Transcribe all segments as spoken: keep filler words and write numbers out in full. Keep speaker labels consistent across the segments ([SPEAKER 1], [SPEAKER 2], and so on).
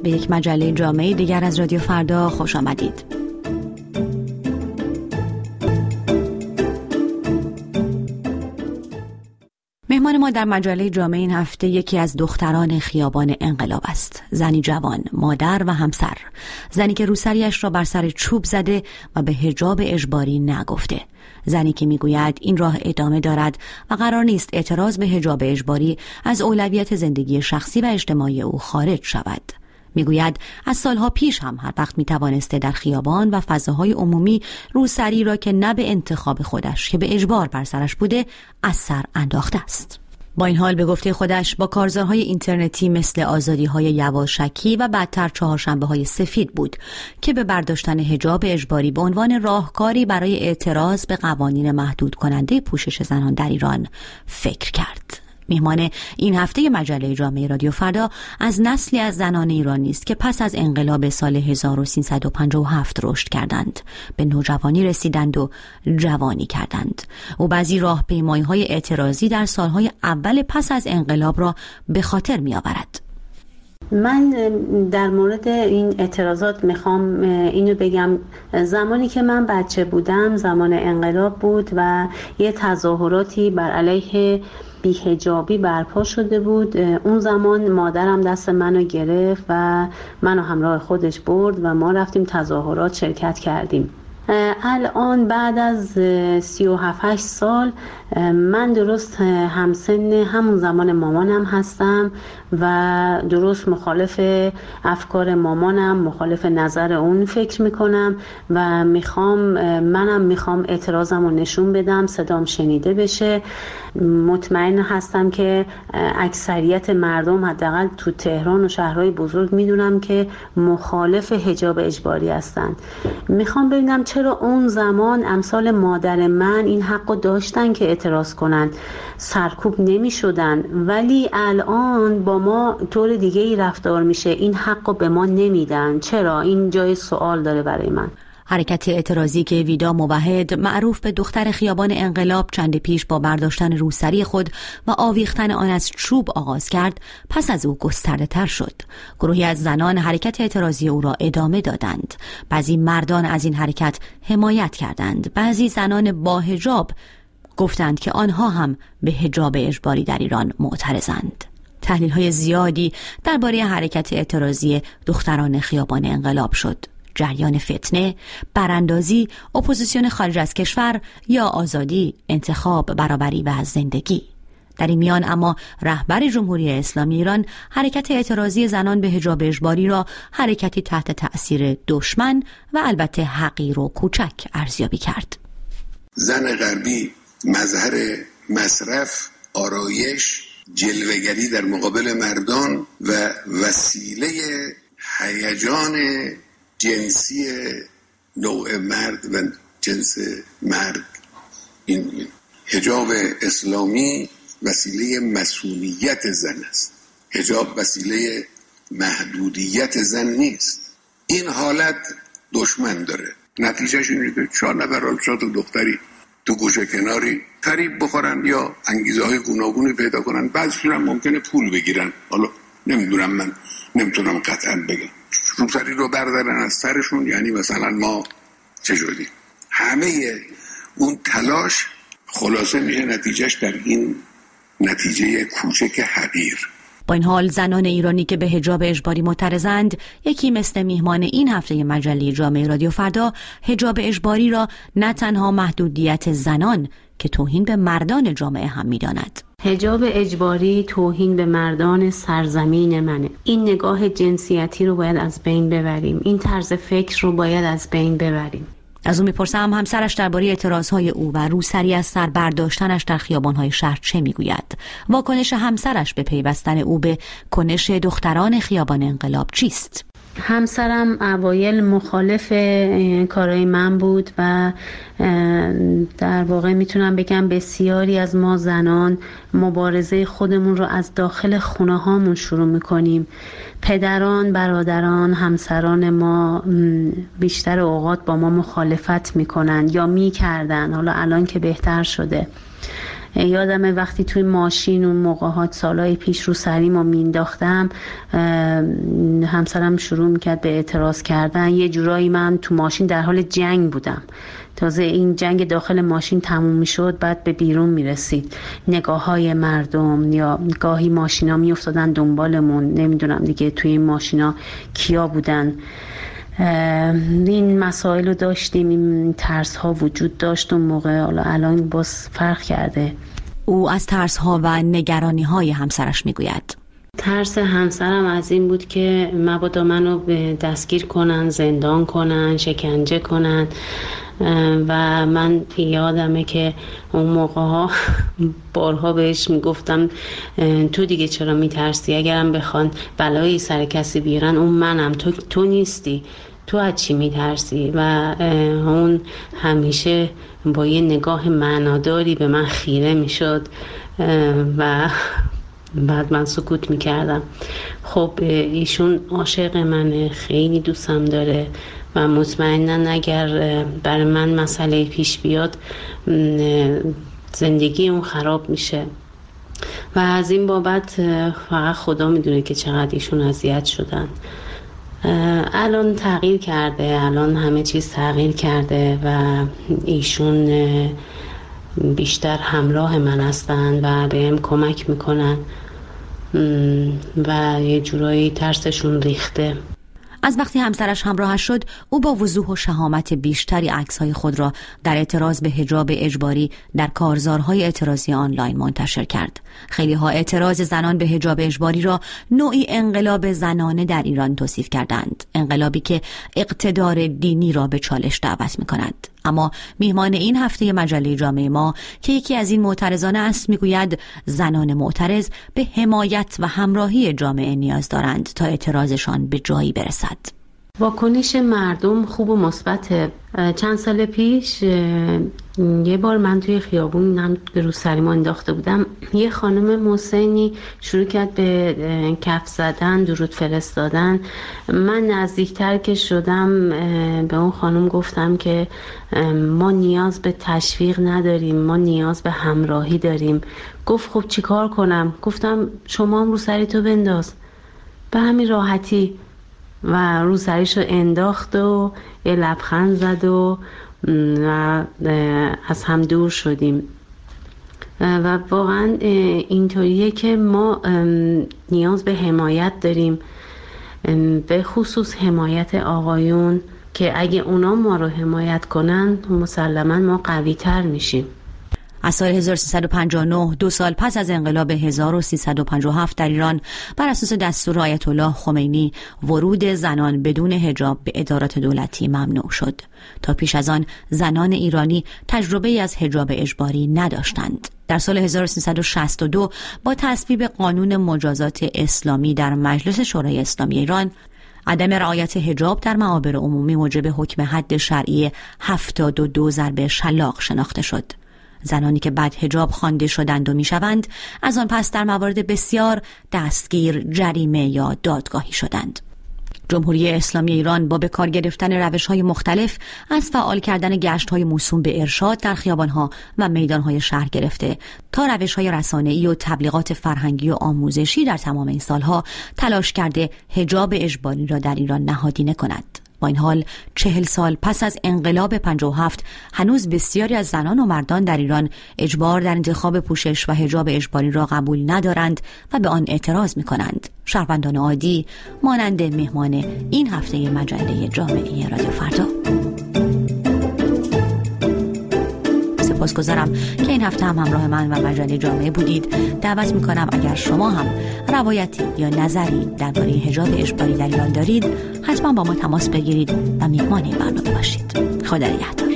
[SPEAKER 1] به یک مجله جامعه دیگر از رادیو فردا خوش آمدید. مهمان ما در مجله جامعه این هفته یکی از دختران خیابان انقلاب است. زنی جوان، مادر و همسر. زنی که روسریش را بر سر چوب زده و به حجاب اجباری نگفته. زنی که میگوید این راه ادامه دارد و قرار نیست اعتراض به حجاب اجباری از اولویت زندگی شخصی و اجتماعی او خارج شود. میگوید از سالها پیش هم هر وقت میتوانسته در خیابان و فضاهای عمومی روسری را که نه به انتخاب خودش که به اجبار بر سرش بوده از سر انداخته است. با این حال به گفته خودش با کارزارهای اینترنتی مثل آزادی‌های یواشکی و بعدتر چهارشنبه‌های سفید بود که به برداشتن حجاب اجباری به عنوان راهکاری برای اعتراض به قوانین محدود کننده پوشش زنان در ایران فکر کرد. میهمان این هفته مجله جامعه رادیو فردا از نسلی از زنان ایرانی است که پس از انقلاب سال هزار و سیصد و پنجاه و هفت رشد کردند، به نوجوانی رسیدند و جوانی کردند. او بعضی راهپیمایی‌های اعتراضی در سالهای اول پس از انقلاب را به خاطر می‌آورد.
[SPEAKER 2] من در مورد این اعتراضات میخوام اینو بگم. زمانی که من بچه بودم، زمان انقلاب بود و یه تظاهراتی بر علیه بی‌حجابی برپا شده بود. اون زمان مادرم دست منو گرفت و منو همراه خودش برد و ما رفتیم تظاهرات شرکت کردیم. الان بعد از سی و هفت هشت سال من درست همسن همون زمان مامانم هستم و درست مخالف افکار مامانم، مخالف نظر اون فکر میکنم و میخوام منم میخوام اعتراضم رو نشون بدم، صدام شنیده بشه. مطمئن هستم که اکثریت مردم حداقل تو تهران و شهرهای بزرگ میدونم که مخالف حجاب اجباری هستند. میخوام ببینم چرا اون زمان امثال مادر من این حقو داشتن که اعتراض کنن، سرکوب نمی شدن، ولی الان با ما طور دیگه ای رفتار میشه، این حقو به ما نمیدن. چرا؟ این جای سوال داره برای من.
[SPEAKER 1] حرکت اعتراضی که ویدا موحد معروف به دختر خیابان انقلاب چند پیش با برداشتن روسری خود و آویختن آن از چوب آغاز کرد، پس از او گسترده تر شد. گروهی از زنان حرکت اعتراضی او را ادامه دادند. بعضی مردان از این حرکت حمایت کردند. بعضی زنان با حجاب گفتند که آنها هم به حجاب اجباری در ایران معترضند. تحلیل‌های زیادی درباره حرکت اعتراضی دختران خیابان انقلاب شد. جریان فتنه، براندازی، اپوزیسیون خارج از کشور یا آزادی، انتخاب، برابری و زندگی. در این میان اما رهبر جمهوری اسلامی ایران حرکت اعتراضی زنان به حجاب اجباری را حرکتی تحت تأثیر دشمن و البته حقیر و کوچک ارزیابی کرد.
[SPEAKER 3] زن غربی مظهر مصرف، آرایش، جلوه‌گری در مقابل مردان و وسیله هیجان جنسی نوع مرد و جنس مرد. این حجاب اسلامی وسیله مسئولیت زن است. حجاب وسیله محدودیت زن نیست. این حالت دشمن داره. نتیجهش اینه که چهار نفر آلشات و دختری تو گوشه کناری فریب بخورن یا انگیزه های گوناگونی پیدا کنن. بعضیشون هم ممکنه پول بگیرن. حالا نمیدونم، من نمیتونم قطعا بگم. روسری رو بردارن از سرشون، یعنی مثلا ما چه شدیم. همه اون تلاش خلاصه میشه نتیجهش در این نتیجه کوچک حقیر.
[SPEAKER 1] با این حال زنان ایرانی که به حجاب اجباری معترضند، یکی مثل میهمان این هفته مجله جامعه رادیو فردا، حجاب اجباری را نه تنها محدودیت زنان که توهین به مردان جامعه هم می‌داند.
[SPEAKER 2] حجاب اجباری توهین به مردان سرزمین منه. این نگاه جنسیتی رو باید از بین ببریم. این طرز فکر رو باید از بین ببریم.
[SPEAKER 1] از او میپرسم همسرش درباره اعتراضهای او و روسری از سر برداشتنش در خیابان‌های شهر چه میگوید؟ واکنش همسرش به پیوستن او به کنش دختران خیابان انقلاب چیست؟
[SPEAKER 2] همسرم اوایل مخالف کارهای من بود و در واقع میتونم بگم بسیاری از ما زنان مبارزه خودمون رو از داخل خونه هامون شروع میکنیم. پدران، برادران، همسران ما بیشتر اوقات با ما مخالفت میکنن یا میکردن، حالا الان که بهتر شده. یادمه وقتی توی ماشین اون موقعات سالهای پیش رو سریم رو مینداختم، همسرم شروع میکرد به اعتراض کردن. یه جورایی من تو ماشین در حال جنگ بودم، تازه این جنگ داخل ماشین تموم میشد، بعد به بیرون میرسید. نگاه های مردم، یا گاهی ماشینا میافتادن دنبالمون، نمیدونم دیگه توی این ماشینا کیا بودن. این مسائل رو داشتیم، این ترس ها وجود داشت اون موقع. حالا الان باز فرق کرده.
[SPEAKER 1] او از ترس ها و نگرانی های همسرش میگوید.
[SPEAKER 2] ترس همسرم از این بود که مبادا منو دستگیر کنن، زندان کنن، شکنجه کنن. و من یادمه که اون موقع ها بارها بهش میگفتم تو دیگه چرا میترسی؟ اگرم بخوان بلایی سر کسی بیارن اون منم، تو تو نیستی، تو از چی میترسی؟ و اون همیشه با یه نگاه معناداری به من خیره میشد و بعد من سکوت میکردم. خب ایشون عاشق منه، خیلی دوستم داره و مطمئناً اگر برای من مسئله پیش بیاد زندگی اون خراب میشه و از این بابت فقط خدا میدونه که چقدر ایشون اذیت شدن. الان تغییر کرده، الان همه چیز تغییر کرده و ایشون بیشتر همراه من هستن و بهم کمک میکنن و یه جورایی ترسشون ریخته.
[SPEAKER 1] از وقتی همسرش همراهش شد، او با وضوح و شهامت بیشتری عکس‌های خود را در اعتراض به حجاب اجباری در کارزارهای اعتراضی آنلاین منتشر کرد. خیلی‌ها اعتراض زنان به حجاب اجباری را نوعی انقلاب زنانه در ایران توصیف کردند، انقلابی که اقتدار دینی را به چالش دعوت می‌کند. اما میهمان این هفته مجله جامعه ما که یکی از این معترضان است میگوید زنان معترض به حمایت و همراهی جامعه نیاز دارند تا اعتراضشان به جایی برسد.
[SPEAKER 2] واکنش مردم خوب و مثبته. چند سال پیش یه بار من توی خیابون هم به رو سریما انداخته بودم، یه خانم مسنی شروع کرد به کف زدن، درود فرستادن. من نزدیکتر که شدم به اون خانم گفتم که ما نیاز به تشویق نداریم، ما نیاز به همراهی داریم. گفت خب چی کار کنم؟ گفتم شما هم رو سری تو بنداز، به همین راحتی. و رو سریشو انداخت و یه لبخند زد و, و از هم دور شدیم. و واقعا اینطوریه که ما نیاز به حمایت داریم، به خصوص حمایت آقایون که اگه اونا ما رو حمایت کنن مسلما ما قوی تر میشیم.
[SPEAKER 1] از سال هزار و سیصد و پنجاه و نه، دو سال پس از انقلاب هزار و سیصد و پنجاه و هفت در ایران، بر اساس دستور آیت الله خمینی ورود زنان بدون حجاب به ادارات دولتی ممنوع شد. تا پیش از آن زنان ایرانی تجربه از حجاب اجباری نداشتند. در سال هزار و سیصد و شصت و دو با تصویب قانون مجازات اسلامی در مجلس شورای اسلامی ایران، عدم رعایت حجاب در معابر عمومی موجب حکم حد شرعی هفتاد و دو ضرب شلاق شناخته شد. زنانی که بعد حجاب خوانده شدند و میشوند از آن پس در موارد بسیار دستگیر، جریمه یا دادگاهی شدند. جمهوری اسلامی ایران با به کار گرفتن روش‌های مختلف از فعال کردن گشت‌های موسوم به ارشاد در خیابان‌ها و میدان‌های شهر گرفته تا روش‌های رسانه‌ای و تبلیغات فرهنگی و آموزشی در تمام این سالها تلاش کرده حجاب اجباری را در ایران نهادینه کند. با این حال چهل سال پس از انقلاب پنجاه و هفت هنوز بسیاری از زنان و مردان در ایران اجبار در انتخاب پوشش و حجاب اجباری را قبول ندارند و به آن اعتراض می کنند. شهروندان عادی مانند مهمان این هفته مجله جامعه رادیو فردا. سپاسگزارم که این هفته هم همراه من و مجله جامعه بودید. دعوت میکنم اگر شما هم روایتی یا نظری درباره حجاب اجباری در ایران دارید حتما با ما تماس بگیرید و میهمان این برنامه باشید. خدا نگهدار.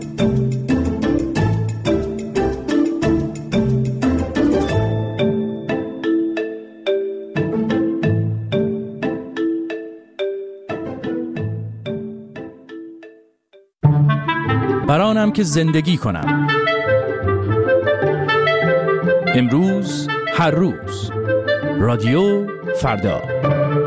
[SPEAKER 4] برانم که زندگی کنم. امروز هر روز رادیو فردا.